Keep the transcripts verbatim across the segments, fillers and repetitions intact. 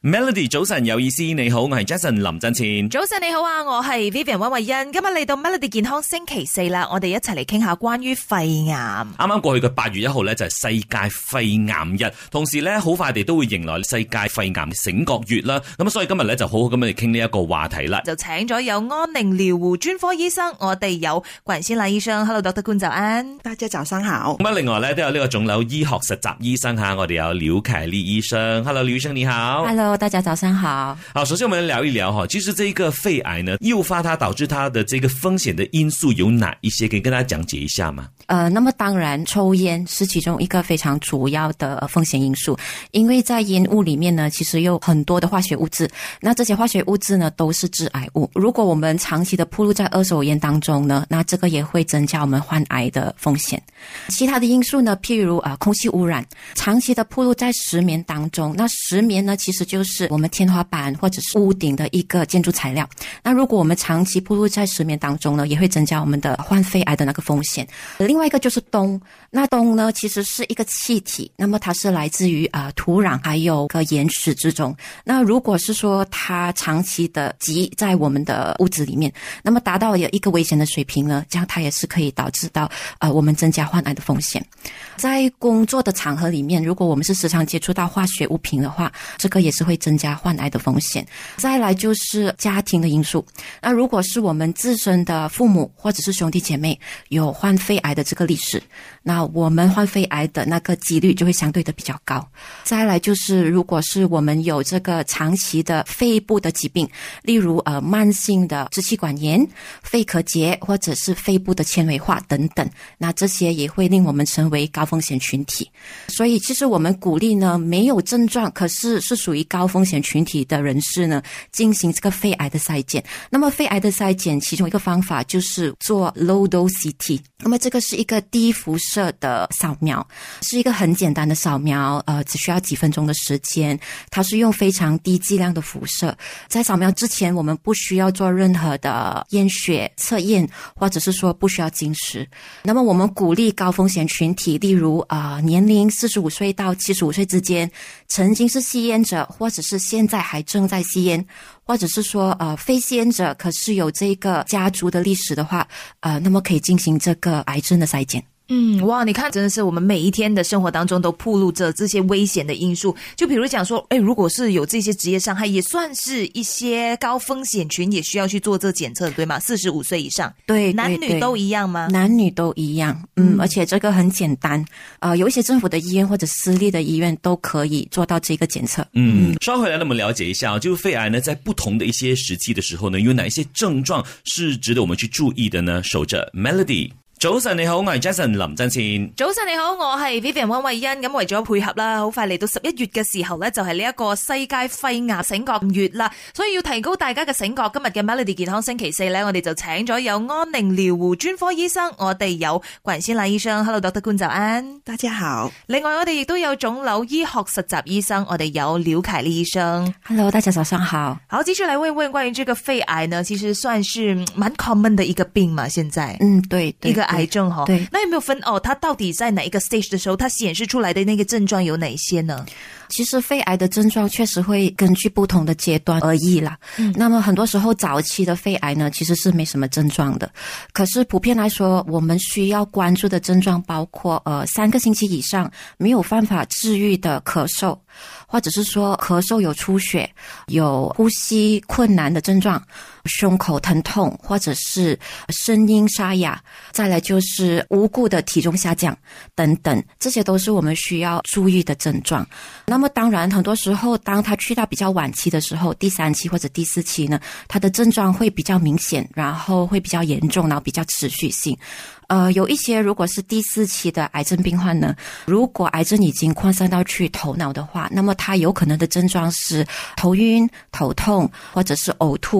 Melody 早晨有意思，你好，我係 Jason 林振前。 早晨你好啊，我係 Vivian 溫慧欣。今日嚟到 Melody 健康星期四啦，我哋一齊嚟傾下關於肺癌。 啱啱過去嘅八月一號咧就係世界肺癌日，同時咧好快地都會迎來世界肺癌醒覺月啦。咁所以今日咧就好好咁嚟傾呢一個話題啦。 就請咗有安寧療護專科醫生，我哋有管先賴醫生。Hello Doctor 官早安， 大家早上好。 咁啊，另外咧都有呢個腫瘤醫學實習醫生吓，我哋有廖凱麗醫生。Hello 廖醫生你好。 Hello 大家早上好。 好，首先我們聊一聊哈，其實這個肺癌呢，誘發它導致它的這個風險的因素有哪一些，可以跟大家講解一下嗎？ 呃，那麼當然，抽煙是其中一個非常主要的風險因素，因為在煙霧裡面呢，其實有很多的化學物質，那這些化學物質呢，都是致癌物。如果我們長期的暴露在二手煙當中呢，那這個也會增加我們患癌的風險。其他的因素呢，譬如啊、呃，空氣污染，長期的暴露在石棉當中，那石棉呢，其實就是我們天花板或者是屋頂的一個建築材料。那如果我們長期暴露在石棉當中呢，也會增加我們的患肺癌的那個風險。另外一個就是氡，那氡呢其實是一個氣體，那麼它是來自於啊、呃、土壤還有個岩石之中。那如果是說它長期的積在我們的屋子裡面，那麼達到有一個危險的水平呢，這樣它也是可以導致到呃我們增加患癌的風險。在工作的場合裡面，如果我們是時常接觸到化學物品的話，這個也是會增加患癌的風險。再來就是家庭的因素，那如果是我們自身的父母或者是兄弟姐妹有患肺癌的這個歷史，那我們患肺癌的那個幾率就會相對的比較高。再來就是如果是我們有這個長期的肺部的疾病，例如呃慢性的支氣管炎、肺殼結或者是肺部的纖維化等等，那這些也會令我們成為高風險群體。所以其實我們鼓勵呢，沒有症狀可是是屬於高風險群體的人士呢，進行這個肺癌的篩檢。那麼肺癌的篩檢其中一個方法就是做 low dose C T， 那麼這個是一個低輻射的掃描，是一個很簡單的掃描，呃，只需要幾分鐘的時間，它是用非常低劑量的輻射。在掃描之前我們不需要做任何的驗血測驗，或者是說不需要經時。那麼我們鼓勵高風險群體，例如呃年齡四十五歲到七十五歲之間，曾經是吸煙者，或者是現在還正在吸煙，或者是說呃非吸煙者可是有這個家族的歷史的話，呃那麼可以進行這個癌症的篩檢。 嗯，哇，你看真的是我們每一天的生活當中都暴露着這些危險的因素，就比如講說誒，如果是有這些職業傷害，也算是一些高風險群，也需要去做這個檢測，對嗎？四十五歲以上， 對， 男女都一樣嗎？ 男女都一樣，嗯，而且這個很簡單，呃，有一些政府的醫院或者私立的醫院都可以做到這個檢測。 嗯，稍後回來那麼了解一下，就肺癌呢，在不同的一些時期的時候呢，有哪一些症狀是值得我們去注意的呢？守着 Melody。早晨你好，我係 Jason 林振前。 早晨你好，我係 Vivian 溫慧欣。咁為咗配合啦，好快嚟到十一月嘅時候呢，就係呢一個世界肺癌醒覺月啦，所以要提高大家嘅醒覺。今日嘅 Melody 健康星期四呢，我哋就請咗有安寧療護專科醫生，我哋有管先賴醫生。Hello Doctor 官早安， 大家好。 另外我哋亦都有腫瘤醫學實習醫生，我哋有廖凱麗醫生。 Hello 大家早上好。 好，接住嚟問一問關於這個肺癌呢，其實算是蠻 common 的一個病嘛，現在。 嗯，對，對， 一個癌症哈。 對， 那有沒有分哦？它到底在哪一個 stage 的時候，它顯示出來的那個症狀有哪些呢？ 其實肺癌的症狀確實會根據不同的階段而異啦。嗯，那麼很多時候早期的肺癌呢，其實是沒什麼症狀的。可是普遍來說，我們需要關注的症狀包括呃三個星期以上沒有辦法治癒的咳嗽，或者是說咳嗽有出血、有呼吸困難的症狀、胸口疼痛，或者是聲音沙啞，再來就是無故的體重下降等等，這些都是我們需要注意的症狀。那麼當然很多時候當它去到比較晚期的時候，第三期或者第四期呢，它的症狀會比較明顯，然後會比較嚴重，然後比較持續性。呃，有一些如果是第四期的癌症病患呢，如果癌症已經擴散到去頭腦的話，那麼它有可能的症狀是頭暈、頭痛，或者是嘔吐、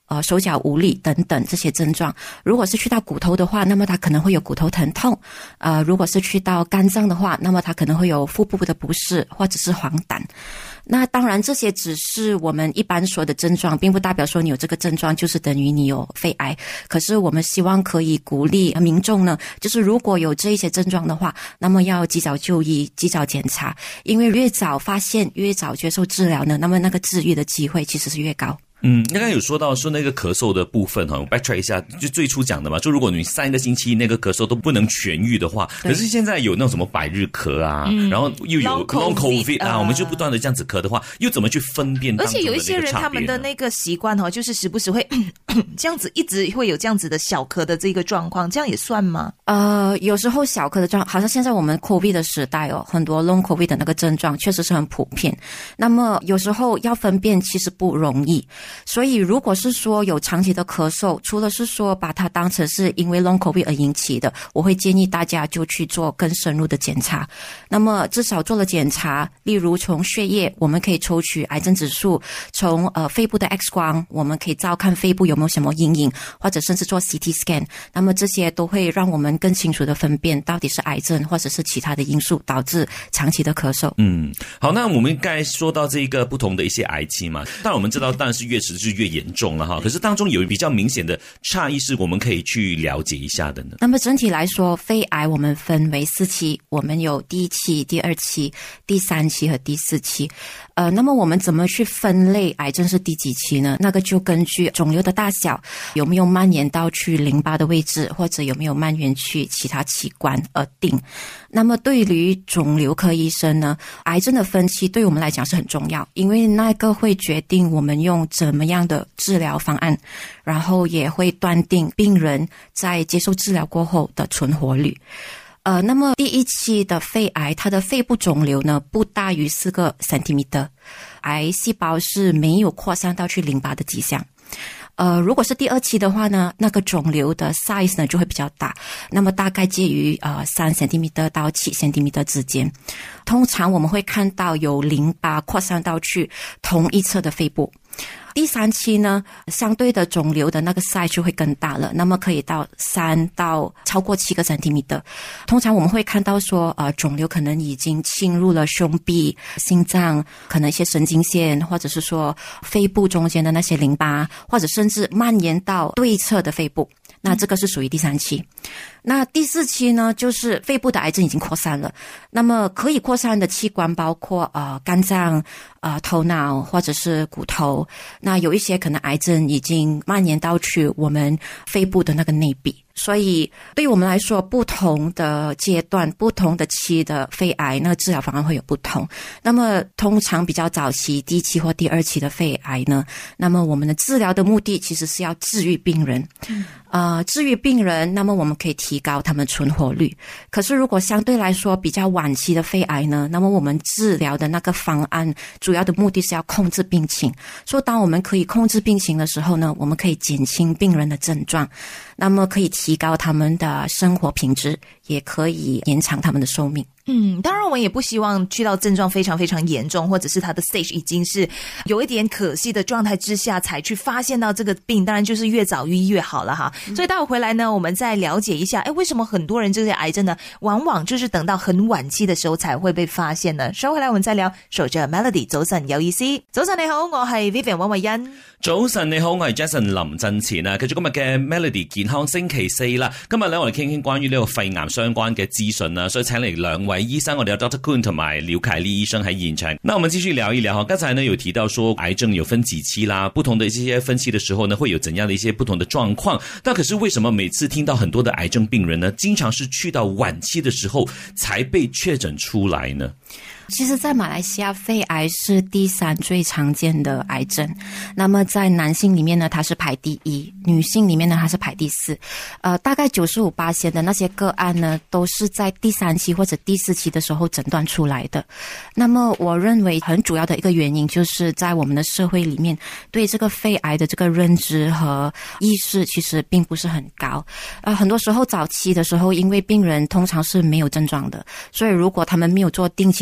呃手脚无力等等这些症状。如果是去到骨头的话，那么它可能会有骨头疼痛，呃如果是去到肝脏的话，那么它可能会有腹部的不适或者是黄疸。那当然这些只是我们一般说的症状，并不代表说你有这个症状就是等于你有肺癌。可是我们希望可以鼓励民众呢，就是如果有这一些症状的话，那么要及早就医，及早检查，因为越早发现越早接受治疗呢，那么那个治愈的机会其实是越高。 嗯，刚刚有说到说那个咳嗽的部分哈，我 backtrack 一下，就最初讲的嘛，就如果你三个星期那个咳嗽都不能痊愈的话，可是现在有那种什么百日咳啊，嗯、然后又有 long covid 啊， uh, 我们就不断的这样子咳的话，又怎么去分辨当中的那个差别呢？而且有一些人他们的那个习惯哈，就是时不时会这样子，一直会有这样子的小咳的这个状况，这样也算吗？呃，有时候小咳的状况，好像现在我们 covid 的时代哦，很多 long covid 的那个症状确实是很普遍。那么有时候要分辨其实不容易。所以如果是说有长期的咳嗽，除了是说把它当成是因为 long covid 而引起的，我会建议大家就去做更深入的检查。那么至少做了检查，例如从血液我们可以抽取癌症指数，从呃肺部的 X 光我们可以照看肺部有没有什么阴影，或者甚至做 C T scan， 那么这些都会让我们更清楚的分辨到底是癌症或者是其他的因素导致长期的咳嗽。 嗯，好，那我们刚才说到这个不同的一些癌期嘛，当然我们知道当然是越迟就越严重了哈，可是当中有比较明显的差异是我们可以去了解一下的呢。 那么整体来说，肺癌我们分为四期，我们有第一期、第二期、第三期和第四期。呃，那么我们怎么去分类癌症是第几期呢？那个就根据肿瘤的大小，有没有蔓延到去淋巴的位置，或者有没有蔓延去其他器官而定。那么对于肿瘤科医生呢，癌症的分期对我们来讲是很重要，因为那个会决定我们用怎么样的治疗方案，然后也会断定病人在接受治疗过后的存活率。呃，那么第一期的肺癌，它的肺部肿瘤呢不大于四个 centimeter， 癌细胞是没有扩散到去淋巴的迹象。呃，如果是第二期的话呢，那个肿瘤的 size 呢就会比较大，那么大概介于呃三 centimeter 到七 centimeter 之间。通常我们会看到有淋巴扩散到去同一侧的肺部。第三期呢，相对的肿瘤的那个 size 就会更大了，那么可以到三到超过七个 centimeter。通常我们会看到说，呃，肿瘤可能已经侵入了胸壁、心脏，可能一些神经线，或者是说肺部中间的那些淋巴，或者甚至蔓延到对侧的肺部。那这个是属于第三期。那第四期呢，就是肺部的癌症已经扩散了。那么可以扩散的器官包括呃肝脏、呃头脑或者是骨头。那有一些可能癌症已经蔓延到去我们肺部的那个内壁。所以对于我们来说，不同的阶段、不同的期的肺癌，那个治疗方案会有不同。那么通常比较早期、第一期或第二期的肺癌呢，那么我们的治疗的目的其实是要治愈病人。嗯呃，治愈病人，那么我们可以提高他们存活率。可是如果相对来说比较晚期的肺癌呢，那么我们治疗的那个方案主要的目的是要控制病情。所以当我们可以控制病情的时候呢，我们可以减轻病人的症状，那么可以提高他们的生活品质，也可以延长他们的寿命。 嗯，当然我们也不希望去到症状非常非常严重，或者是他的 stage 已经是有一点可惜的状态之下才去发现到这个病，当然就是越早愈越好了哈。嗯、所以待会回来呢，我们再了解一下，诶，为什么很多人这些癌症呢，往往就是等到很晚期的时候才会被发现呢？稍後回來我們再聊。守着 Melody， 早晨有意思。早晨你好，我係 Vivian 溫慧欣。 早晨你好，我係 Jason 林振前啊。繼續今日嘅 Melody 健康星期四啦。今日咧我哋傾傾關於呢個肺癌相關嘅資訊啊，所以請嚟兩位醫生，我哋有 Doctor Kun 同埋廖凱麗醫生喺現場。那我們繼續聊一聊哈。剛才呢有提到說癌症有分幾期啦，不同的這些分期的時候呢，會有怎樣的一些不同的狀況。但可是為什麼每次聽到很多的癌症病人呢，經常是去到晚期的時候才被確診出來呢？ 其實在馬來西亞，肺癌是第三最常見的癌症。那麼在男性裡面呢，它是排第一；女性裡面呢，它是排第四。呃，大概 百分之九十五 的那些個案呢，都是在第三期或者第四期的時候診斷出來的。那麼我認為很主要的一個原因，就是在我們的社會裡面，對這個肺癌的這個認知和意識其實並不是很高。呃，很多時候早期的時候，因為病人通常是沒有症狀的，所以如果他們沒有做定期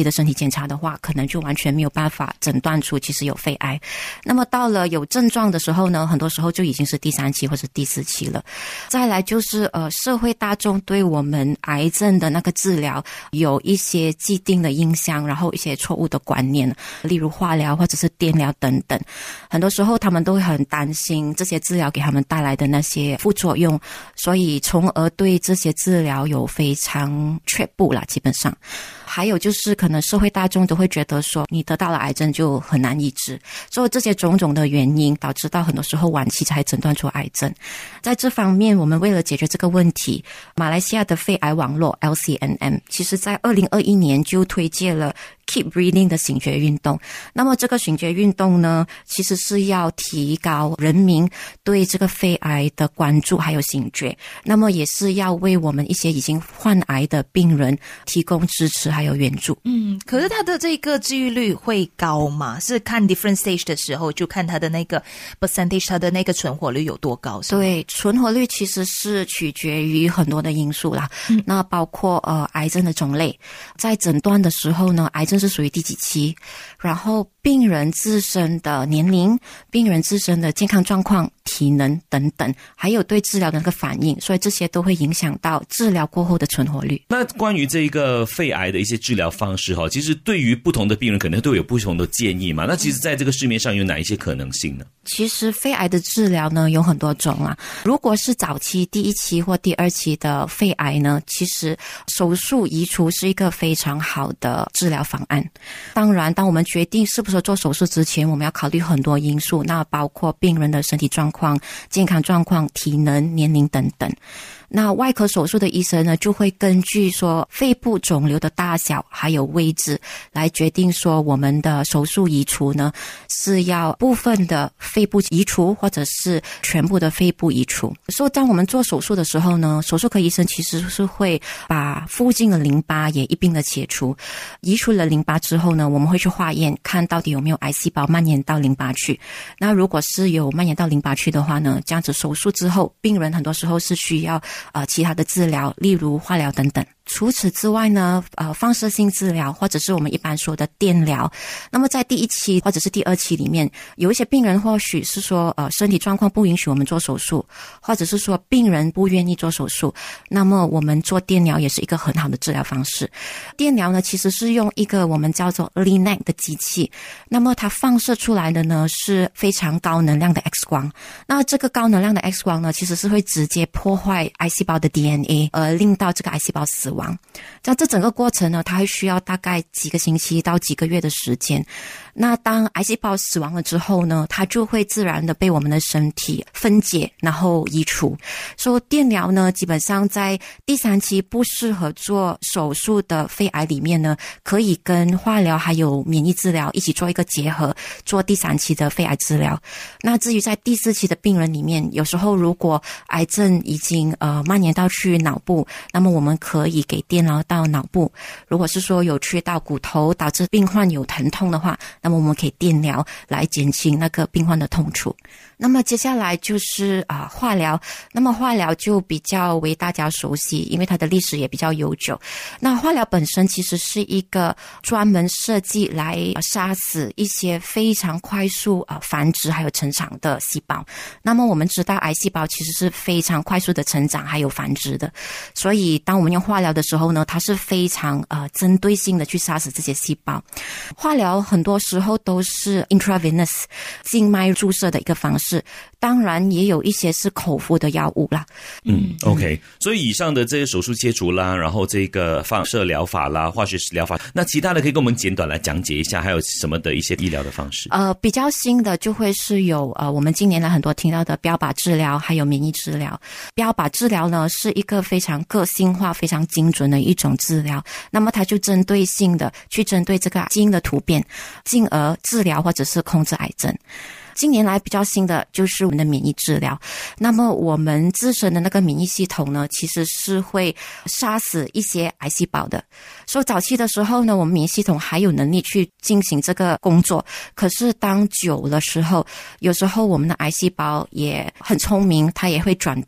期的身体检查的话，可能就完全没有办法诊断出其实有肺癌。那么到了有症状的时候呢，很多时候就已经是第三期或者第四期了。再来就是呃，社会大众对我们癌症的那个治疗有一些既定的印象，然后一些错误的观念，例如化疗或者是电疗等等。很多时候他们都会很担心这些治疗给他们带来的那些副作用，所以从而对这些治疗有非常却步啦，基本上。还有就是可能社会大众都会觉得说你得到了癌症就很难医治，所以这些种种的原因导致到很多时候晚期才诊断出癌症。在这方面，我们为了解决这个问题，马来西亚的肺癌网络 L C N M 其实在二零二一年就推荐了 Keep Breathing 的醒觉运动。那么这个醒觉运动呢，其实是要提高人民对这个肺癌的关注还有醒觉，那么也是要为我们一些已经患癌的病人提供支持还有援助。 嗯，可是他的这个治愈率会高吗？是看 different stage 的时候就看他的那个 percentage， 他的那个存活率有多高？ 对，存活率其实是取决于很多的因素啦。嗯、那包括呃癌症的种类，在诊断的时候呢，癌症是属于第几期，然后病人自身的年龄、病人自身的健康状况、体能等等，还有对治疗的那个反应，所以这些都会影响到治疗过后的存活率。 那关于这个肺癌的一些治疗方式哈，其实对于不同的病人可能都有不同的建议嘛。那其实在这个市面上有哪一些可能性呢？ 其实肺癌的治疗呢有很多种啦。如果是早期第一期或第二期的肺癌呢，其实手术移除是一个非常好的治疗方案。当然，当我们决定是不是做手术之前，我们要考虑很多因素，那包括病人的身体状况、健康状况、体能、年龄等等。那外科手术的医生呢，就会根据说肺部肿瘤的大小还有位置来决定说我们的手术移除呢是要部分的肺部移除或者是全部的肺部移除。所以当我们做手术的时候呢，手术科医生其实是会把附近的淋巴也一并的切除。移除了淋巴之后呢，我们会去化验看到底有没有癌细胞蔓延到淋巴去。那如果是有蔓延到淋巴去的话呢，这样子手术之后，病人很多时候是需要呃，其他的治疗，例如化疗等等。除此之外呢，呃，放射性治疗或者是我们一般说的电疗。那么在第一期或者是第二期里面，有一些病人或许是说，呃，身体状况不允许我们做手术，或者是说病人不愿意做手术，那么我们做电疗也是一个很好的治疗方式。电疗呢，其实是用一个我们叫做 Linac 的机器，那么它放射出来的呢是非常高能量的 X 光。那这个高能量的 X 光呢，其实是会直接破坏癌细胞的 D N A， 而令到这个癌细胞死亡。在这整个过程呢，它会需要大概几个星期到几个月的时间。那当癌细胞死亡了之后呢，它就会自然的被我们的身体分解，然后移除。所以电疗呢，基本上在第三期不适合做手术的肺癌里面呢，可以跟化疗还有免疫治疗一起做一个结合，做第三期的肺癌治疗。那至于在第四期的病人里面，有时候如果癌症已经呃蔓延到去脑部，那么我们可以给电疗到脑部。如果是说有去到骨头，导致病患有疼痛的话，那么我们可以电疗来减轻那个病患的痛楚。那么接下来就是啊、呃、化疗。那么化疗就比较为大家熟悉，因为它的历史也比较悠久。那化疗本身其实是一个专门设计来杀死一些非常快速啊、呃、繁殖还有成长的细胞。那么我们知道癌细胞其实是非常快速的成长还有繁殖的，所以当我们用化疗的时候呢，它是非常呃针对性的去杀死这些细胞。化疗很多时候都是 intravenous 静脉注射的一个方式，当然也有一些是口服的药物啦。 嗯 OK， 所以以上的这些手术切除啦，然后这个放射疗法啦、化学疗法，那其他的可以跟我们简短来讲解一下，还有什么的一些医疗的方式？ 呃，比较新的就会是有呃我们近年来很多听到的标靶治疗还有免疫治疗。标靶治疗呢是一个非常个性化非常精准的一种治疗，那么它就针对性的去针对这个基因的突变，进而治疗或者是控制癌症。近年来比较新的就是我们的免疫治疗。那么我们自身的那个免疫系统呢，其实是会杀死一些癌细胞的。所以早期的时候呢，我们免疫系统还有能力去进行这个工作，可是当久的时候，有时候我们的癌细胞也很聪明，它也会转变，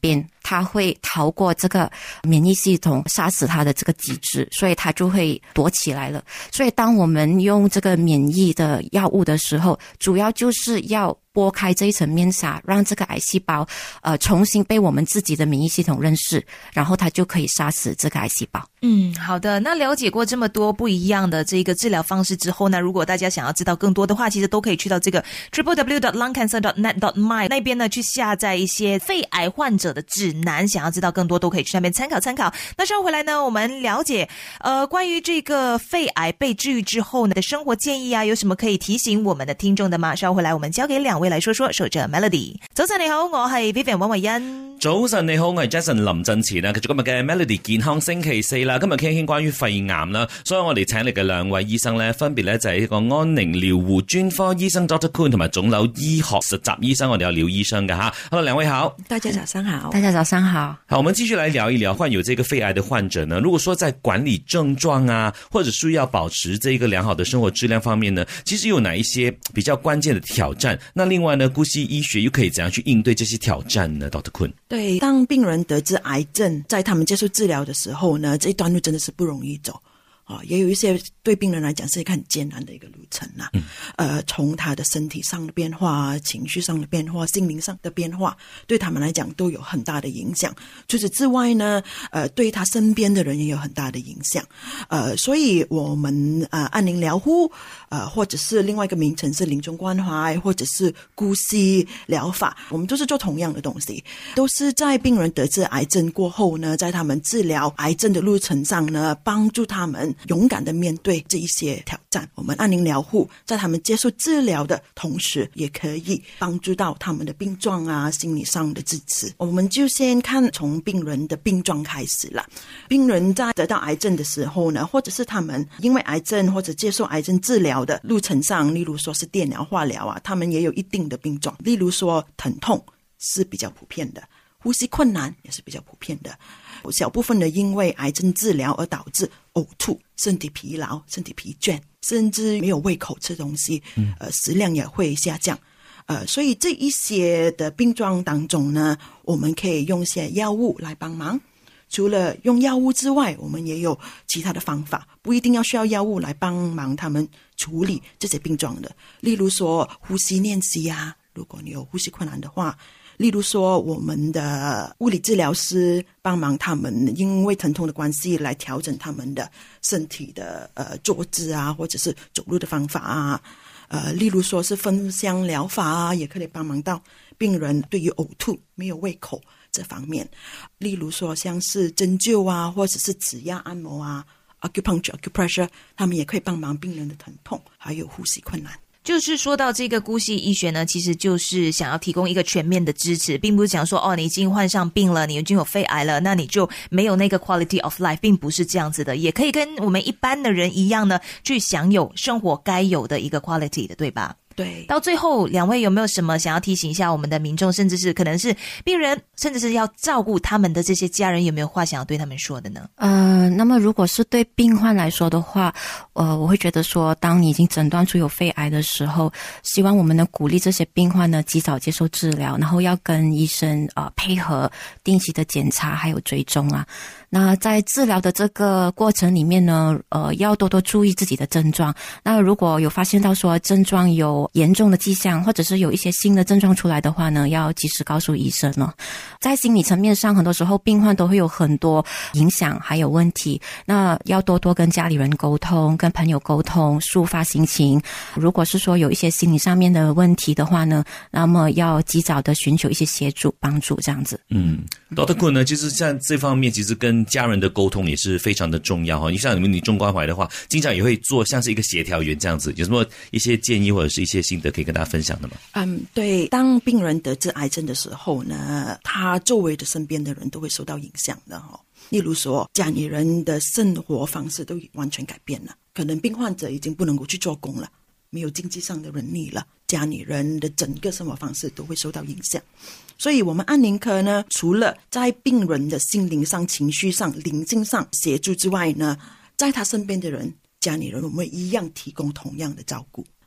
他会逃过这个免疫系统杀死他的这个机制，所以他就会躲起来了。所以当我们用这个免疫的药物的时候，主要就是要拨开这一层面纱，让这个癌细胞呃重新被我们自己的免疫系统认识，然后它就可以杀死这个癌细胞。 嗯，好的。那了解过这么多不一样的这个治疗方式之后呢，如果大家想要知道更多的话，其实都可以去到这个 double-u double-u double-u dot lung cancer dot net dot my 那边呢，去下载一些肺癌患者的指南，想要知道更多都可以去那边参考参考。那稍后回来呢，我们了解呃关于这个肺癌被治愈之后呢的生活建议啊，有什么可以提醒我们的听众的吗？稍后回来我们交给两位来说说。守着 Melody。 早晨你好，我係 Vivian 溫慧欣。 早晨你好，我係 Jason 林振前啊。繼續今日嘅 Melody 健康星期四啦，今日傾一傾關於肺癌啦，所以我哋請嚟嘅兩位醫生咧，分別咧就係一個安寧療護專科醫生 Doctor Koon 同埋腫瘤醫學實習醫生，我哋有劉醫生嘅哈。Hello， 兩位好。 大家早上好。 大家早上好。 好，我們繼續來聊一聊患有這個肺癌的患者呢，如果說在管理症狀啊，或者是要保持這個良好的生活質量方面呢，其實有哪一些比較關鍵的挑戰？那另外呢，姑息醫學又可以怎樣去應對這些挑戰呢 ？Doctor Koon。 對，當病人得知癌症，在他們接受治療的時候呢，這一段路真的是不容易走。哦，也有一些對病人來講是一個很艱難的一個路程啦。嗯，呃，從他的身體上的變化、情緒上的變化、心靈上的變化，對他們來講都有很大的影響。除此之外呢，呃，對他身邊的人也有很大的影響。呃，所以我們呃安寧療護，呃，或者是另外一個名稱是臨終關懷，或者是姑息療法，我們都是做同樣的東西，都是在病人得知癌症過後呢，在他們治療癌症的路程上呢，幫助他們勇敢的面對這一些挑戰。我們安寧療護在他們接受治療的同時，也可以幫助到他們的病狀啊，心理上的支持。我們就先看從病人的病狀開始啦。病人在得到癌症的時候呢，或者是他們因為癌症或者接受癌症治療的路程上，例如說是電療、化療啊，他們也有一定的病狀，例如說疼痛是比較普遍的，呼吸困難也是比較普遍的。小部分的因為癌症治療而導致嘔吐、身體疲勞、身體疲倦，甚至沒有胃口吃東西，呃，食量也會下降。呃，所以這一些的病狀當中呢，我們可以用一些藥物來幫忙。除了用藥物之外，我們也有其他的方法，不一定要需要藥物來幫忙他們處理這些病狀的。例如說呼吸練習啊，如果你有呼吸困難的話，例如說我們的物理治療師幫忙他們因為疼痛的關係來調整他們的身體的呃坐姿啊，或者是走路的方法啊，呃，例如說是芬香療法啊，也可以幫忙到病人對於嘔吐沒有胃口這方面。例如說像是針灸啊，或者是指壓按摩啊 acupuncture acupressure， 他們也可以幫忙病人的疼痛還有呼吸困難。 就是說到這個姑息醫學呢，其實就是想要提供一個全面的支持，並不是講說哦，你已經患上病了，你已經有肺癌了，那你就沒有那個 quality of life，並不是這樣子的，也可以跟我們一般的人一樣呢，去享有生活該有的一個 quality 的，對吧？ 對， 到最後兩位有沒有什麼想要提醒一下我們的民眾，甚至是可能是病人，甚至是要照顧他們的這些家人，有沒有話想要對他們說的呢？ 呃，那麼如果是對病患來說的話，呃，我會覺得說，當你已經診斷出有肺癌的時候，希望我們能鼓勵這些病患呢及早接受治療，然後要跟醫生呃配合定期的檢查還有追蹤啊。那在治療的這個過程裡面呢，呃，要多多注意自己的症狀。那如果有發現到說症狀有嚴重的跡象，或者是有一些新的症狀出來的話呢，要及時告訴醫生了。在心理層面上，很多時候病患都會有很多影響還有問題，那要多多跟家裡人溝通，跟朋友溝通，抒發心情。如果是說有一些心理上面的問題的話呢，那麼要及早的尋求一些協助幫助，這樣子。 嗯 Doctor Koon 呢，其實像這方面其實跟家人的溝通也是非常的重要哈。你像你們臨終關懷的話，經常也會做像是一個協調員這樣子，有什麼一些建議或者是一些心得可以跟大家分享的嗎？ 嗯，對，當病人得知癌症的時候呢，他周圍的身邊的人都會受到影響的哈。例如說，家裡人的生活方式都完全改變了，可能病患者已經不能夠去做工了，沒有經濟上的能力了，家裡人的整個生活方式都會受到影響。所以我們安寧科呢，除了在病人的心靈上、情緒上、靈性上協助之外呢，在他身邊的人、家裡人，我們一樣提供同樣的照顧。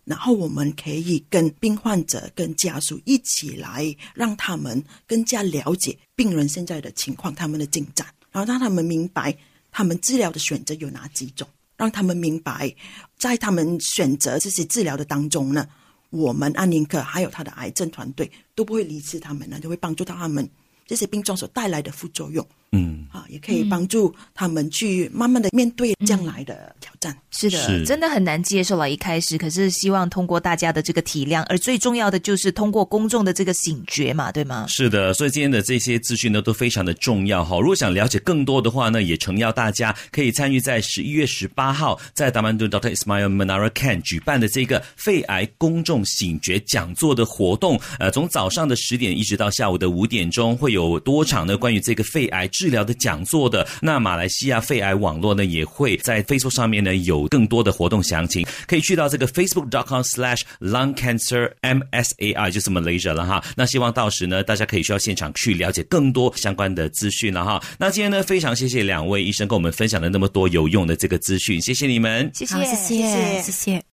然后我们可以跟病患者跟家属一起来让他们更加了解病人现在的情况，他们的进展，然后让他们明白他们治疗的选择有哪几种，让他们明白在他们选择这些治疗的当中呢，我们安宁科还有他的癌症团队都不会离弃他们呢，就会帮助到他们这些病状所带来的副作用，嗯，啊，也可以帮助他们去慢慢的面对将来的挑战。 嗯、是的是， 真的很难接受了一开始，可是希望通过大家的这个体谅，而最重要的就是通过公众的这个醒觉嘛，对吗？ 是的，所以今天的这些资讯呢都非常的重要哈。如果想了解更多的话呢，也诚邀大家可以参与在十一月十八号在达曼顿 Doctor Ismail Menara Khan 举办的这个肺癌公众醒觉讲座的活动，呃，从早上的十点一直到下午的五点钟，会有多场呢关于这个肺癌治疗的讲座的。那马来西亚肺癌网络呢也会在 Facebook 上面呢有更多的活动详情，可以去到这个 facebook dot com slash lung cancer M S A I 就是 Malaysia 了哈。那希望到时呢大家可以去到现场去了解更多相关的资讯了哈。那今天呢非常谢谢两位医生跟我们分享了那么多有用的这个资讯，谢谢你们， 谢谢， 好，谢谢，谢谢。